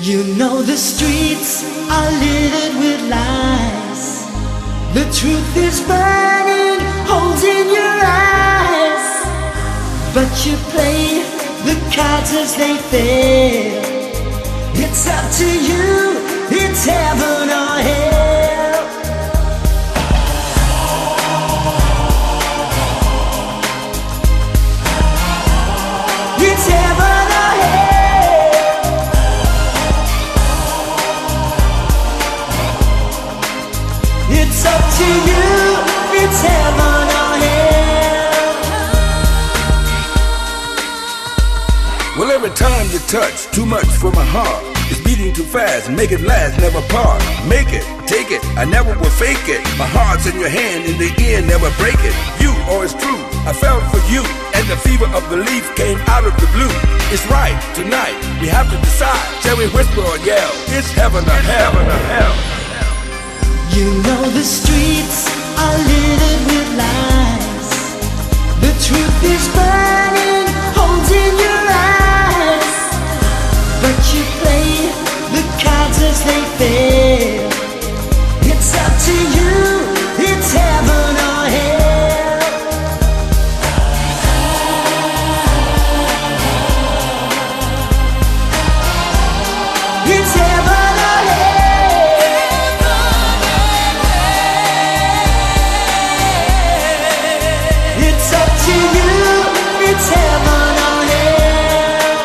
You know the streets are littered with lies. The truth is burning holes in your eyes. But you play the cards as they fail. It's up to you, it's heaven or hell. It's heaven or hell. It's up to you, it's heaven or hell. Well, every time you touch, too much for my heart. It's beating too fast, make it last, never part. Make it, take it, I never will fake it. My heart's in your hand, in the end, never break it. You, or it's true, I fell for you. And the fever of belief came out of the blue. It's right, tonight, we have to decide. Shall we whisper or yell? It's heaven or hell. You know the streets are littered with lies. The truth is burning holes in your eyes. But you play the cards as they fail. It's up to you, it's heaven or hell. It's heaven or hell. It's up to you, it's heaven or hell.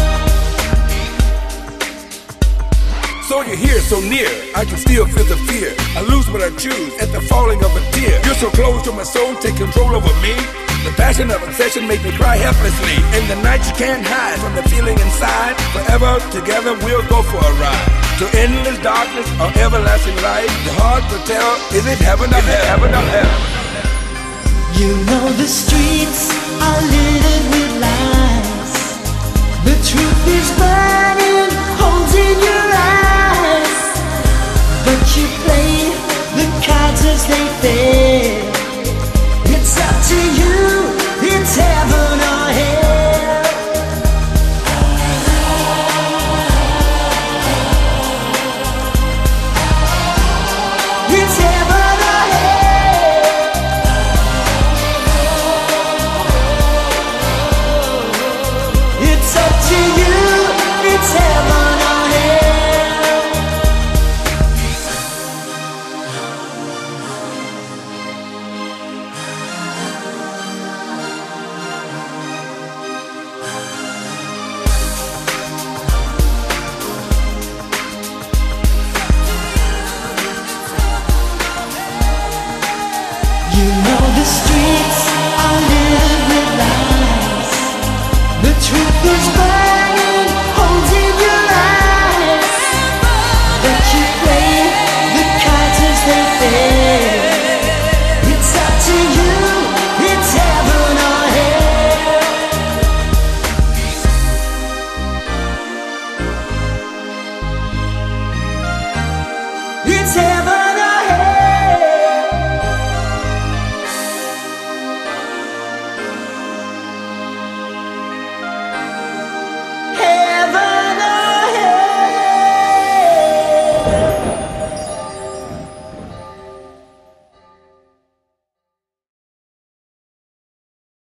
So you're here, so near, I can still feel the fear. I lose what I choose at the falling of a tear. You're so close to my soul, take control over me. The passion of obsession make me cry helplessly. In the night you can't hide from the feeling inside. Forever together we'll go for a ride. To endless darkness or everlasting light. The heart will tell, is it heaven or hell? You know the streets